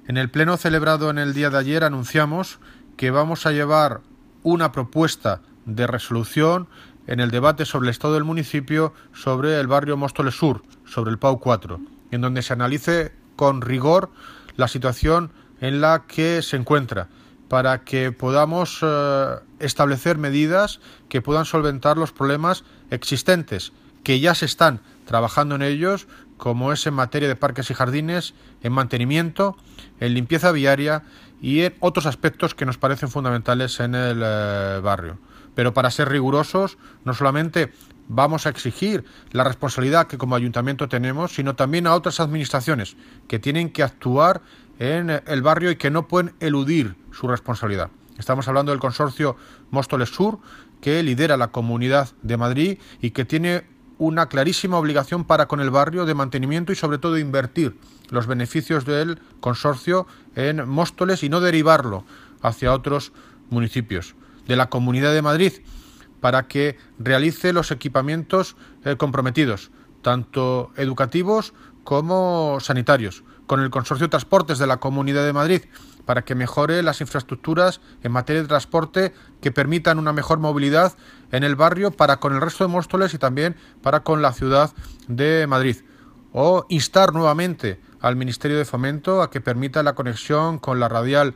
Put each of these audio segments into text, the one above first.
En el pleno celebrado en el día de ayer anunciamos que vamos a llevar una propuesta de resolución en el debate sobre el estado del municipio sobre el barrio Móstoles Sur, sobre el PAU 4, en donde se analice con rigor la situación en la que se encuentra, para que podamos establecer medidas que puedan solventar los problemas existentes, que ya se están trabajando en ellos, como es en materia de parques y jardines, en mantenimiento, en limpieza viaria y en otros aspectos que nos parecen fundamentales en el barrio. Pero para ser rigurosos, no solamente vamos a exigir la responsabilidad que como ayuntamiento tenemos, sino también a otras administraciones que tienen que actuar en el barrio y que no pueden eludir su responsabilidad. Estamos hablando del consorcio Móstoles Sur, que lidera la Comunidad de Madrid y que tiene una clarísima obligación para con el barrio de mantenimiento y sobre todo invertir los beneficios del consorcio en Móstoles y no derivarlo hacia otros municipios. De la Comunidad de Madrid, para que realice los equipamientos comprometidos, tanto educativos como sanitarios, con el Consorcio de Transportes de la Comunidad de Madrid, para que mejore las infraestructuras en materia de transporte que permitan una mejor movilidad en el barrio para con el resto de Móstoles y también para con la ciudad de Madrid. O instar nuevamente al Ministerio de Fomento a que permita la conexión con la Radial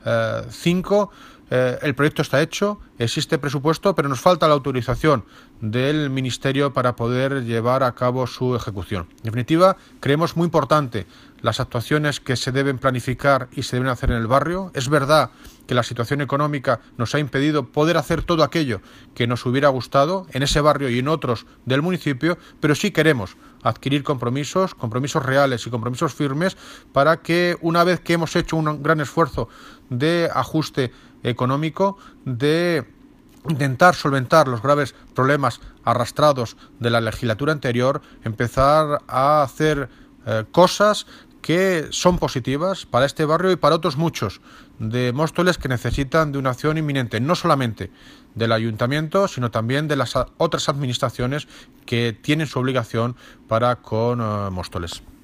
5. El proyecto está hecho, existe presupuesto, pero nos falta la autorización del Ministerio para poder llevar a cabo su ejecución. En definitiva, creemos muy importante las actuaciones que se deben planificar y se deben hacer en el barrio. Es verdad que la situación económica nos ha impedido poder hacer todo aquello que nos hubiera gustado en ese barrio y en otros del municipio, pero sí queremos adquirir compromisos reales y compromisos firmes para que una vez que hemos hecho un gran esfuerzo de ajuste económico, de intentar solventar los graves problemas arrastrados de la legislatura anterior, empezar a hacer cosas que son positivas para este barrio y para otros muchos de Móstoles que necesitan de una acción inminente, no solamente del ayuntamiento, sino también de las otras administraciones que tienen su obligación para con Móstoles.